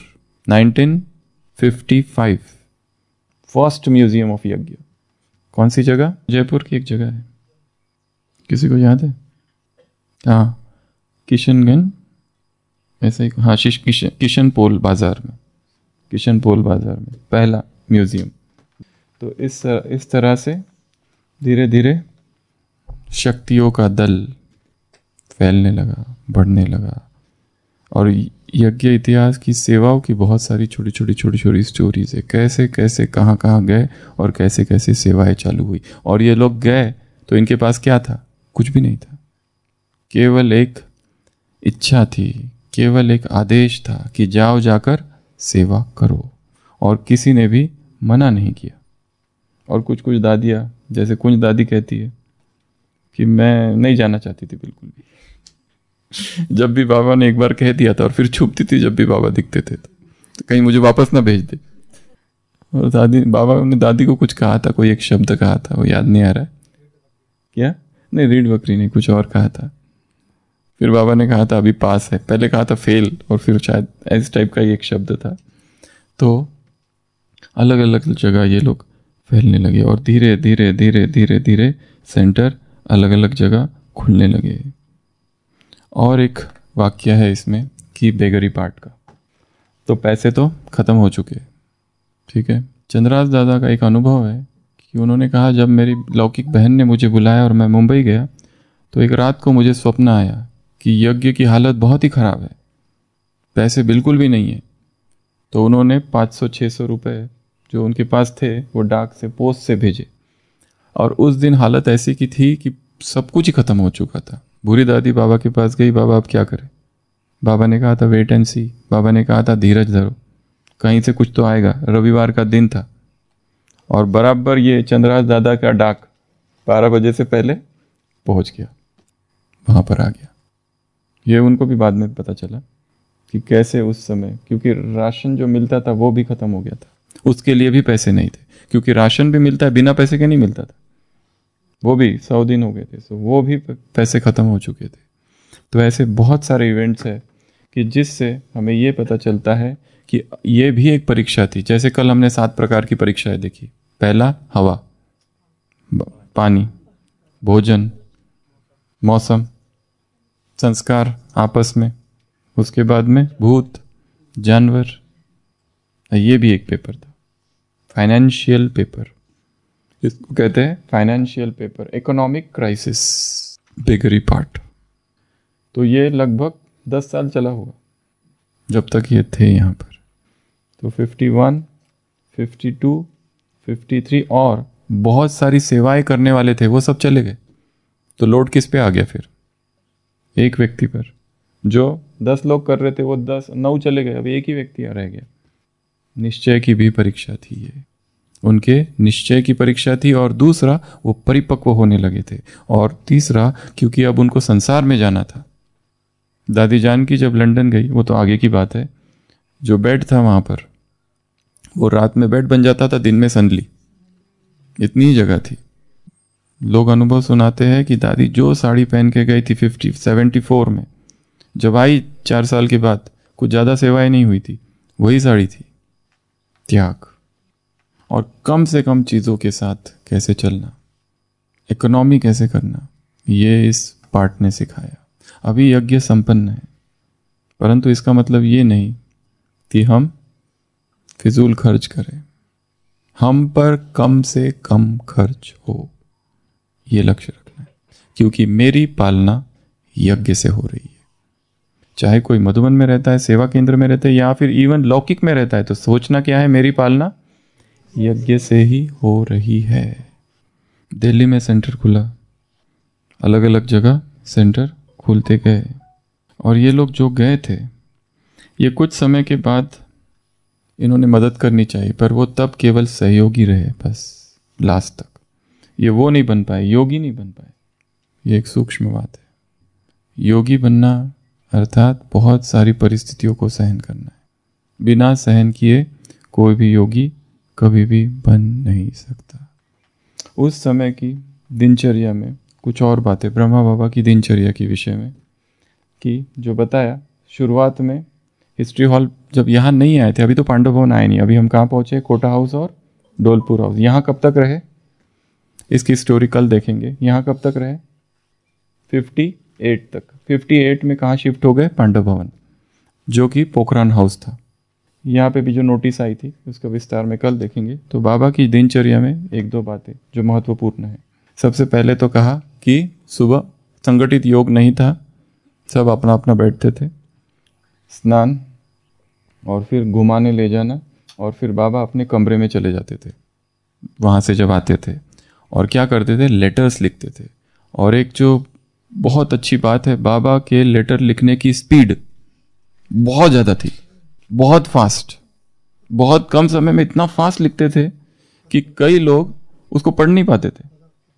1955, first museum of yagya. कौन सी जगह? जयपुर की एक जगह है, किसी को याद है? हाँ, किशनगंज, ऐसे ही, हाँ, किशनपोल बाजार में, किशनपोल बाजार में पहला म्यूजियम। तो इस तरह से धीरे धीरे शक्तियों का दल फैलने लगा, बढ़ने लगा। और यज्ञ इतिहास की सेवाओं की बहुत सारी छोटी छोटी स्टोरीज है, कैसे कैसे कहाँ कहाँ गए और कैसे कैसे सेवाएं चालू हुई। और ये लोग गए तो इनके पास क्या था? कुछ भी नहीं था, केवल एक इच्छा थी, केवल एक आदेश था कि जाओ, जाकर सेवा करो, और किसी ने भी मना नहीं किया। और कुछ दादियाँ, जैसे कुछ दादी कहती है कि मैं नहीं जाना चाहती थी बिल्कुल भी, जब भी बाबा ने एक बार कह दिया था, और फिर छुपती थी जब भी बाबा दिखते थे, तो कहीं मुझे वापस ना भेज दे। और बाबा ने दादी को कुछ कहा था, कोई एक शब्द कहा था, वो याद नहीं आ रहा है क्या, नहीं, रीढ़ बकरी नहीं, कुछ और कहा था। फिर बाबा ने कहा था अभी पास है, पहले कहा था फेल, और फिर शायद इस टाइप का ही एक शब्द था। तो अलग अलग जगह ये लोग फैलने लगे, और धीरे धीरे धीरे धीरे धीरे सेंटर अलग अलग जगह खुलने लगे। और एक वाक्य है इसमें कि बेगरी पार्ट का, तो पैसे तो ख़त्म हो चुके, ठीक है। चंद्रराज दादा का एक अनुभव है कि उन्होंने कहा, जब मेरी लौकिक बहन ने मुझे बुलाया और मैं मुंबई गया, तो एक रात को मुझे स्वप्न आया कि यज्ञ की हालत बहुत ही ख़राब है, पैसे बिल्कुल भी नहीं है। तो उन्होंने 500-600 रुपये जो उनके पास थे वो डाक से, पोस्ट से भेजे। और उस दिन हालत ऐसी की थी कि सब कुछ ही ख़त्म हो चुका था। बूढ़ी दादी बाबा के पास गई, बाबा अब क्या करें? बाबा ने कहा था वेट एंड सी, बाबा ने कहा था धीरज धरो, कहीं से कुछ तो आएगा। रविवार का दिन था, और बराबर ये चंद्रराज दादा का डाक 12 बजे से पहले पहुंच गया, वहाँ पर आ गया। ये उनको भी बाद में पता चला कि कैसे उस समय, क्योंकि राशन जो मिलता था वो भी ख़त्म हो गया था, उसके लिए भी पैसे नहीं थे, क्योंकि राशन भी मिलता है, बिना पैसे के नहीं मिलता था, वो भी 100 दिन हो गए थे, तो वो भी पैसे ख़त्म हो चुके थे। तो ऐसे बहुत सारे इवेंट्स है कि जिससे हमें ये पता चलता है कि ये भी एक परीक्षा थी। जैसे कल हमने 7 प्रकार की परीक्षाएं देखी। पहला हवा, पानी, भोजन, मौसम, संस्कार आपस में, उसके बाद में भूत, जानवर, ये भी एक पेपर था, फाइनेंशियल पेपर, इसको कहते हैं financial paper, economic crisis, beggary part. तो ये लगभग 10 साल चला होगा जब तक ये थे यहाँ पर। तो 51, 52, 53 और बहुत सारी सेवाएं करने वाले थे, वो सब चले गए। तो लोड किस पे आ गया फिर? एक व्यक्ति पर। जो 10 लोग कर रहे थे वो 9 चले गए, अब एक ही व्यक्ति रह गया। निश्चय की भी परीक्षा थी ये, उनके निश्चय की परीक्षा थी। और दूसरा, वो परिपक्व होने लगे थे। और तीसरा, क्योंकि अब उनको संसार में जाना था। दादी जानकी जब लंदन गई, वो तो आगे की बात है, जो बेड था वहाँ पर, वो रात में बेड बन जाता था, दिन में संदली, इतनी ही जगह थी। लोग अनुभव सुनाते हैं कि दादी जो साड़ी पहन के गई थी 74 में, जब आई 4 साल के बाद, कुछ ज़्यादा सेवाएं नहीं हुई थी, वही साड़ी थी। त्याग और कम से कम चीज़ों के साथ कैसे चलना, इकोनॉमी कैसे करना, ये इस पार्ट ने सिखाया। अभी यज्ञ संपन्न है, परंतु इसका मतलब ये नहीं कि हम फिजूल खर्च करें, हम पर कम से कम खर्च हो, ये लक्ष्य रखना है। क्योंकि मेरी पालना यज्ञ से हो रही है। चाहे कोई मधुबन में रहता है, सेवा केंद्र में रहता है, या फिर इवन लौकिक में रहता है, तो सोचना क्या है, मेरी पालना यज्ञ से ही हो रही है। दिल्ली में सेंटर खुला, अलग अलग जगह सेंटर खुलते गए। और ये लोग जो गए थे, ये कुछ समय के बाद इन्होंने मदद करनी चाहिए, पर वो तब केवल सहयोगी रहे बस लास्ट तक। ये वो नहीं बन पाए, योगी नहीं बन पाए। ये एक सूक्ष्म बात है। योगी बनना अर्थात बहुत सारी परिस्थितियों को सहन करना है। बिना सहन किए कोई भी योगी कभी भी बन नहीं सकता। उस समय की दिनचर्या में कुछ और बातें, ब्रह्मा बाबा की दिनचर्या के विषय में, कि जो बताया शुरुआत में हिस्ट्री हॉल जब यहाँ नहीं आए थे, अभी तो पांडव भवन आए नहीं, अभी हम कहाँ पहुँचे, कोटा हाउस और डोलपुर हाउस। यहाँ कब तक रहे, इसकी स्टोरी कल देखेंगे। यहाँ कब तक रहे, 58 तक। 58 में कहाँ शिफ्ट हो गए, पांडव भवन, जो कि पोखरान हाउस था। यहाँ पे भी जो नोटिस आई थी उसका विस्तार में कल देखेंगे। तो बाबा की दिनचर्या में एक दो बातें जो महत्वपूर्ण है। सबसे पहले तो कहा कि सुबह संगठित योग नहीं था, सब अपना अपना बैठते थे, स्नान और फिर घुमाने ले जाना, और फिर बाबा अपने कमरे में चले जाते थे। वहाँ से जब आते थे और क्या करते थे, लेटर्स लिखते थे। और एक जो बहुत अच्छी बात है, बाबा के लेटर लिखने की स्पीड बहुत ज़्यादा थी, बहुत फास्ट, बहुत कम समय में इतना फास्ट लिखते थे कि कई लोग उसको पढ़ नहीं पाते थे।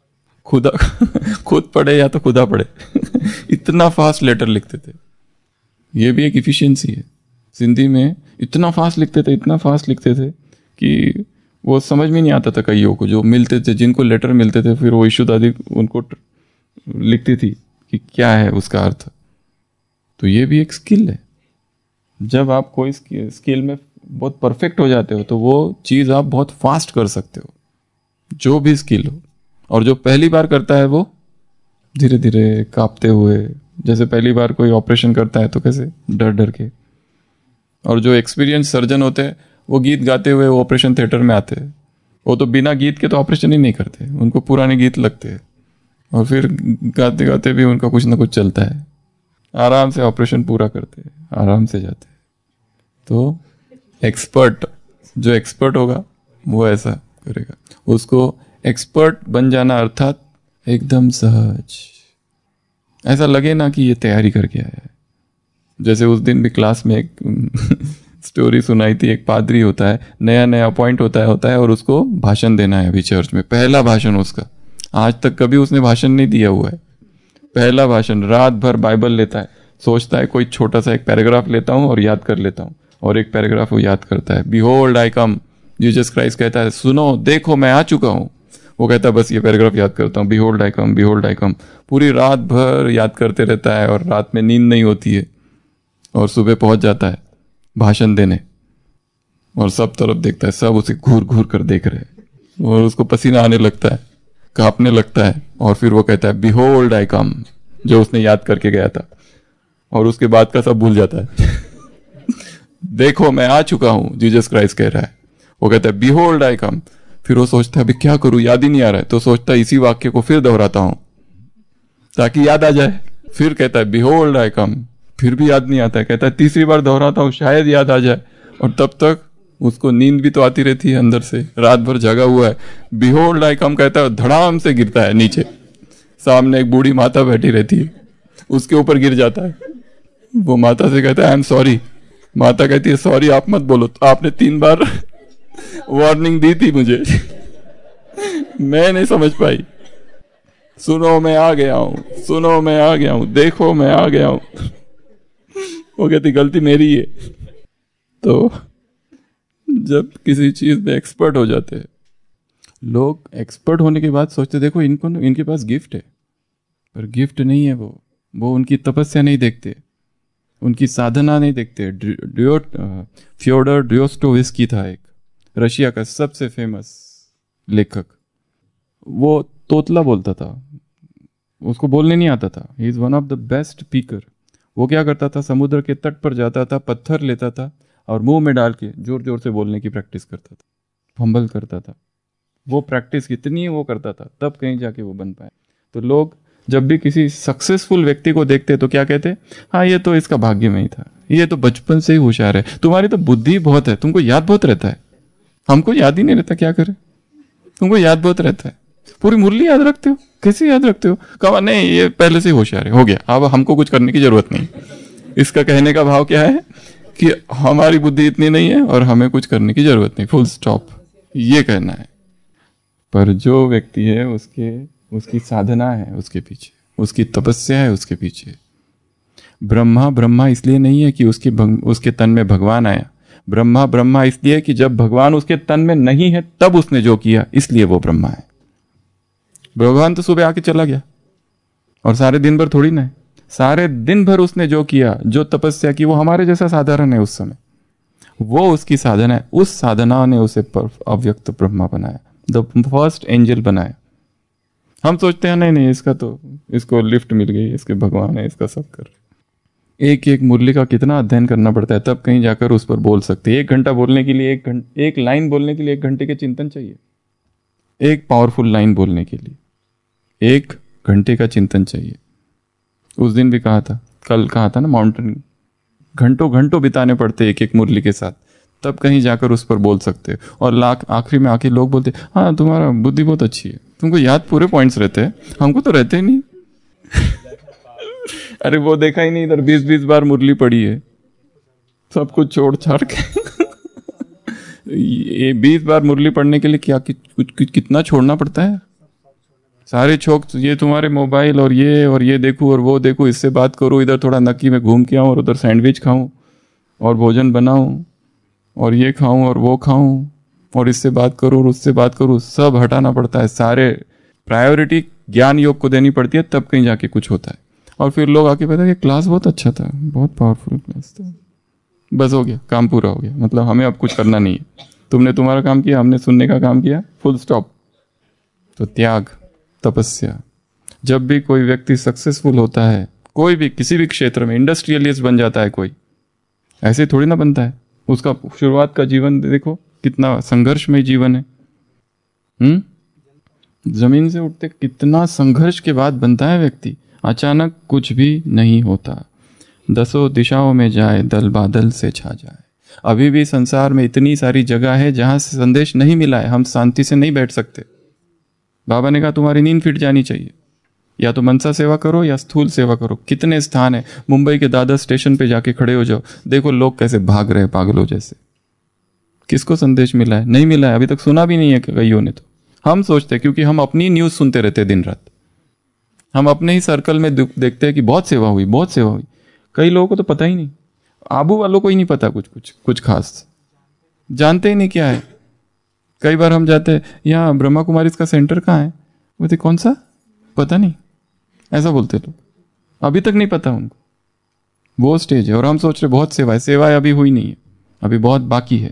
खुद पढ़े या तो खुदा पढ़े इतना फास्ट लेटर लिखते थे। ये भी एक इफिशियंसी है। सिंधी में इतना फास्ट लिखते थे, इतना फास्ट लिखते थे कि वो समझ में नहीं आता था कईयों को, जो मिलते थे, जिनको लेटर मिलते थे, फिर वो इशू दादी उनको लिखती थी कि क्या है उसका अर्थ। तो ये भी एक स्किल है। जब आप कोई स्किल में बहुत परफेक्ट हो जाते हो तो वो चीज़ आप बहुत फास्ट कर सकते हो, जो भी स्किल हो। और जो पहली बार करता है वो धीरे धीरे कांपते हुए, जैसे पहली बार कोई ऑपरेशन करता है तो कैसे डर डर के। और जो एक्सपीरियंस सर्जन होते हैं वो गीत गाते हुए वो ऑपरेशन थिएटर में आते हैं। वो तो बिना गीत के तो ऑपरेशन ही नहीं करते, उनको पुराने गीत लगते हैं और फिर गाते गाते भी उनका कुछ ना कुछ चलता है। आराम से ऑपरेशन पूरा करते हैं, आराम से जाते हैं। तो एक्सपर्ट, जो एक्सपर्ट होगा वो ऐसा करेगा। उसको एक्सपर्ट बन जाना अर्थात एकदम सहज, ऐसा लगे ना कि ये तैयारी करके आया है। जैसे उस दिन भी क्लास में एक स्टोरी सुनाई थी। एक पादरी होता है, नया नया अपॉइंट होता है और उसको भाषण देना है अभी चर्च में, पहला भाषण उसका। आज तक कभी उसने भाषण नहीं दिया हुआ है, पहला भाषण। रात भर बाइबल लेता है, सोचता है कोई छोटा सा एक पैराग्राफ लेता हूँ और याद कर लेता हूँ, और एक पैराग्राफ वो याद करता है। Behold I come, Jesus Christ कहता है सुनो देखो मैं आ चुका हूँ। वो कहता है बस ये पैराग्राफ याद करता हूँ, behold I come, behold I कम। पूरी रात भर याद करते रहता है और रात में नींद नहीं होती है, और सुबह पहुंच जाता है भाषण देने और सब तरफ देखता है, सब उसे घूर घूर कर देख रहे हैं और उसको पसीना आने लगता है, कांपने लगता है। और फिर वो कहता है बिहोल्ड आई कम, जो उसने याद करके गया था, और उसके बाद का सब भूल जाता है देखो मैं आ चुका हूं, जीसस क्राइस्ट कह रहा है। वो कहता है बिहोल्ड आई कम। फिर वो सोचता है अभी क्या करूं, याद ही नहीं आ रहा है, तो सोचता है इसी वाक्य को फिर दोहराता हूं ताकि याद आ जाए। फिर कहता है बिहोल्ड आई कम, फिर भी याद नहीं आता है। कहता है तीसरी बार दोहराता हूं शायद याद आ जाए, और तब तक उसको नींद भी तो आती रहती है अंदर से, रात भर जगा हुआ है। बिहोल्ड आई कम कहता है, धड़ाम से गिरता है नीचे। सामने एक बूढ़ी माता बैठी रहती है, उसके ऊपर गिर जाता है। वो माता से कहता है आई एम सॉरी। माता कहती है सॉरी आप मत बोलो, तो आपने 3 बार वार्निंग दी थी मुझे मैं नहीं समझ पाई। सुनो मैं आ गया हूं, सुनो मैं आ गया हूं, देखो मैं आ गया हूं। वो कहती गलती मेरी है। तो जब किसी चीज में एक्सपर्ट हो जाते हैं लोग, एक्सपर्ट होने के बाद सोचते देखो इनके पास गिफ्ट है, पर गिफ्ट नहीं है वो उनकी तपस्या नहीं देखते, उनकी साधना नहीं देखते। फ्योडर दोस्तोयेव्स्की था एक रशिया का सबसे फेमस लेखक। वो तोतला बोलता था, उसको बोलने नहीं आता था। He is one of the best speaker. वो क्या करता था, समुद्र के तट पर जाता था, पत्थर लेता था और मुंह में डाल के जोर जोर से बोलने की प्रैक्टिस करता था, फंबल करता था। वो प्रैक्टिस कितनी वो करता था, तब कहीं जाके वो बन पाए। तो लोग जब भी किसी सक्सेसफुल व्यक्ति को देखते तो क्या कहते, हाँ ये तो इसका भाग्य में ही था, ये तो बचपन से ही होशियार है, तुम्हारी तो बुद्धि बहुत है, तुमको याद बहुत रहता है। हमको याद ही नहीं रहता, क्या करें, तुमको याद बहुत रहता है, पूरी मुरली याद रखते हो, कैसे याद रखते हो। कहा नहीं ये पहले से ही होशियार है, हो गया, अब हमको कुछ करने की जरूरत नहीं। इसका कहने का भाव क्या है कि हमारी बुद्धि इतनी नहीं है और हमें कुछ करने की जरूरत नहीं, फुल स्टॉप, ये कहना है। पर जो व्यक्ति है उसकी साधना है उसके पीछे, उसकी तपस्या है उसके पीछे। ब्रह्मा ब्रह्मा इसलिए नहीं है कि उसके तन में भगवान आया। ब्रह्मा ब्रह्मा इसलिए कि जब भगवान उसके तन में नहीं है तब उसने जो किया, इसलिए वो ब्रह्मा है। भगवान तो सुबह आके चला गया और सारे दिन भर थोड़ी ना है। सारे दिन भर उसने जो किया, जो तपस्या की, वो हमारे जैसा साधारण है उस समय। वो उसकी साधना है, उस साधना ने उसे अव्यक्त ब्रह्मा बनाया, द फर्स्ट एंजल बनाया। हम सोचते हैं नहीं इसको लिफ्ट मिल गई, इसके भगवान है, इसका सब कर। एक एक मुरली का कितना अध्ययन करना पड़ता है, तब कहीं जाकर उस पर बोल सकते हैं। 1 घंटा बोलने के लिए एक लाइन बोलने के लिए 1 घंटे के चिंतन चाहिए। एक पावरफुल लाइन बोलने के लिए 1 घंटे का चिंतन चाहिए। उस दिन भी कहा था, कल कहा था ना, माउंटेन घंटों घंटों बिताने पड़ते एक एक मुरली के साथ, तब कहीं जाकर उस पर बोल सकते। और आखिरी में आके लोग बोलते, हाँ तुम्हारा बुद्धि बहुत अच्छी है, तुमको याद पूरे पॉइंट्स रहते हैं, हमको तो रहते ही नहीं। अरे वो देखा ही नहीं, इधर 20-20 बार मुरली पड़ी है, सब कुछ छोड़ छाड़ के। ये 20 बार मुरली पढ़ने के लिए क्या कितना छोड़ना पड़ता है। सारे छोक, ये तुम्हारे मोबाइल और ये देखूं और वो देखूं, इससे बात करूं, इधर थोड़ा नक्की में घूम के आऊं और उधर सैंडविच खाऊं और भोजन बनाऊं और ये खाऊं और वो खाऊं और इससे बात करूं और उससे बात करूं, सब हटाना पड़ता है। सारे प्रायोरिटी ज्ञान योग को देनी पड़ती है, तब कहीं जाके कुछ होता है। और फिर लोग आके पता है कि क्लास बहुत अच्छा था, बहुत पावरफुल क्लास था, बस हो गया, काम पूरा हो गया, मतलब हमें अब कुछ करना नहीं है। तुमने तुम्हारा काम किया, हमने सुनने का काम किया, फुल स्टॉप। तो त्याग, तपस्या। जब भी कोई व्यक्ति सक्सेसफुल होता है, कोई भी किसी भी क्षेत्र में इंडस्ट्रियलिस्ट बन जाता है, कोई ऐसे थोड़ी ना बनता है। उसका शुरुआत का जीवन देखो, कितना संघर्षमय जीवन है। जमीन से उठते कितना संघर्ष के बाद बनता है व्यक्ति। अचानक कुछ भी नहीं होता। 10 दिशाओं में जाए, दल बादल से छा जाए। अभी भी संसार में इतनी सारी जगह है जहां से संदेश नहीं मिला है, हम शांति से नहीं बैठ सकते। बाबा ने कहा तुम्हारी नींद फिट जानी चाहिए, या तो मनसा सेवा करो या स्थूल सेवा करो। कितने स्थान है, मुंबई के दादर स्टेशन पे जाके खड़े हो जाओ, देखो लोग कैसे भाग रहे हैं पागलों जैसे। किसको संदेश मिला है? नहीं मिला है, अभी तक सुना भी नहीं है कईयों ने। तो हम सोचते, क्योंकि हम अपनी न्यूज सुनते रहते दिन रात, हम अपने ही सर्कल में देखते हैं कि बहुत सेवा हुई, बहुत सेवा हुई। कई लोगों को तो पता ही नहीं, आबू वालों को ही नहीं पता कुछ खास, जानते ही नहीं क्या है। कई बार हम जाते हैं, यहाँ ब्रह्मा कुमारी इसका सेंटर कहाँ है, बोलते कौन सा, पता नहीं, ऐसा बोलते लोग। अभी तक नहीं पता उनको, वो स्टेज है। और हम सोच रहे बहुत सेवा है, सेवा अभी हुई नहीं है, अभी बहुत बाकी है।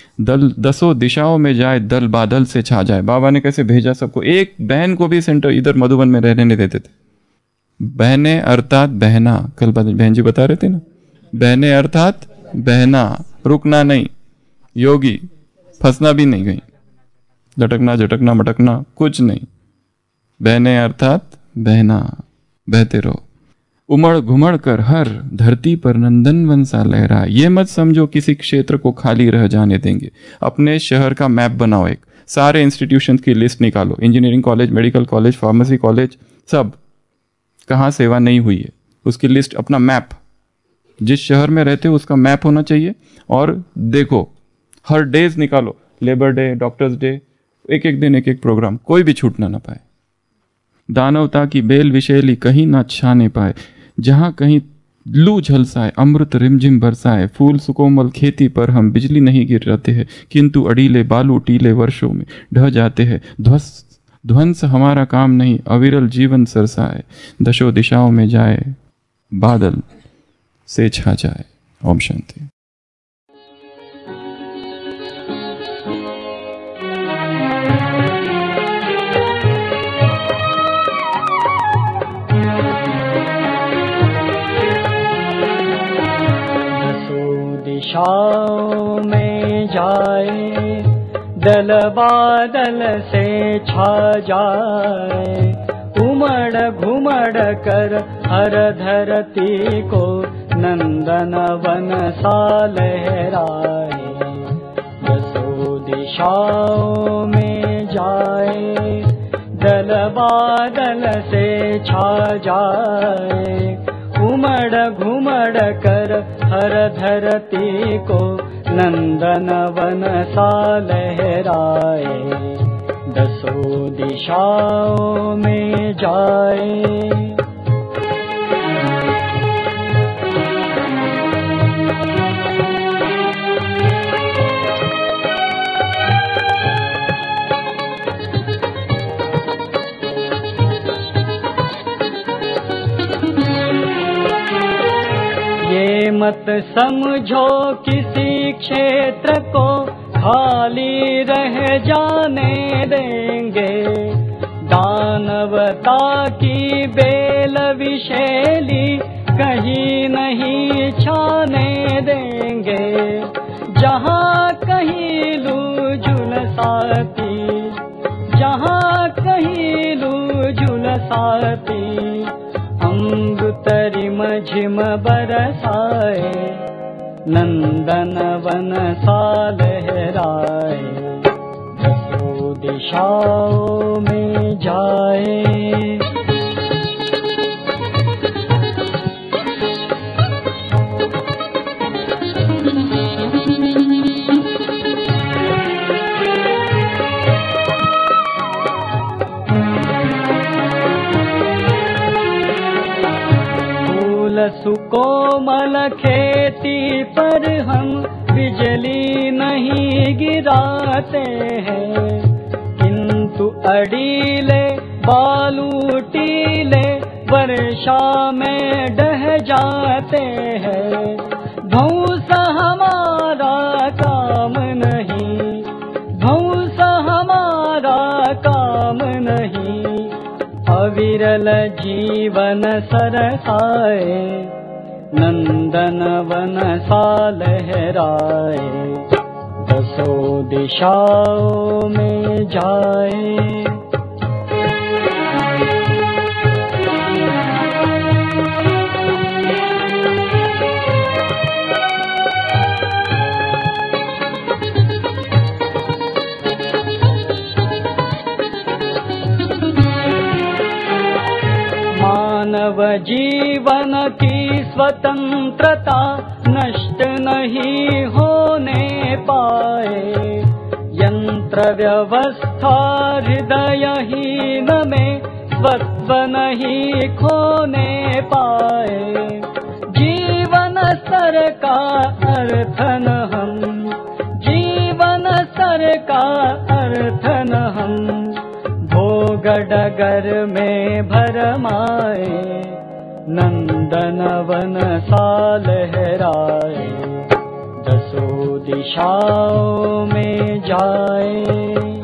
10 दिशाओं में जाए, दल बादल से छा जाए। बाबा ने कैसे भेजा सबको। एक बहन को भी सेंटर इधर मधुबन में रहने नहीं देते थे। बहने अर्थात बहना, कल बहन जी बता रहे थे ना, बहने अर्थात बहना, रुकना नहीं, योगी, फंसना भी नहीं कहीं, लटकना झटकना मटकना कुछ नहीं। बहने अर्थात बहना, बहते रहो। उमड़ घुमड़ कर हर धरती पर नंदनवन सा लहरा। ये मत समझो किसी क्षेत्र को खाली रह जाने देंगे। अपने शहर का मैप बनाओ, एक सारे इंस्टीट्यूशन की लिस्ट निकालो, engineering college, medical college, pharmacy college, सब कहाँ सेवा नहीं हुई है उसकी लिस्ट, अपना मैप, जिस शहर में रहते हो उसका मैप होना चाहिए। और देखो, हर डेज निकालो, लेबर डे, डॉक्टर्स डे, एक एक दिन एक एक प्रोग्राम, कोई भी छूटना ना पाए। दानवता की बेल विशेली कहीं ना छाने पाए, जहां कहीं लू झलसाए, अमृत रिमझिम बरसाए। फूल सुकोमल खेती पर हम बिजली नहीं गिर रहते हैं, किंतु अड़ीले बालू टीले वर्षों में ढह जाते हैं। ध्वंस हमारा काम नहीं, अविरल जीवन सरसाए। 10 दिशाओं में जाए, बादल से छा जाए। ओम शांति। दिशाओं में जाए, दल बादल से छा जाए। उमड़ घुमड़ कर हर धरती को नंदन वन सा लहराए। 10 दिशाओं में जाए, दल बादल से छा जाए। उमड़ घुमड़ कर हर धरती को नंदन वन सा लहराए, दसों दिशाओं में जाए। ये मत समझो किसी क्षेत्र को खाली रह जाने देंगे, दानवता की बेल विशेली कहीं नहीं छाने देंगे। जहाँ कहीं लू झुलसाती, जहाँ कहीं लू झुलसाती, अमृतरी मझिम बरसाए, नंदन वन सा लहराए, दसों दिशाओं में जाए। सुकोमल खेती पर हम बिजली नहीं गिराते हैं, किंतु अड़ीले बालू टीले वर्षा में ढह जाते हैं। ध्वंस हमारा काम नहीं, ध्वंस हमारा काम नहीं, अविरल जीवन सरसाए, नंदन वन सा लहराए, दसों दिशाओं में जाए। मानव जीवन की स्वतंत्रता नष्ट नहीं होने पाए, यंत्र व्यवस्था हृदयहीन में स्वत्व नहीं खोने पाए। जीवन स्तर का अर्थ न हम, जीवन स्तर का अर्थ न हम, भोग डगर में भरमाए, नंदन वन सा लहराए, दसों दिशाओं में जाए।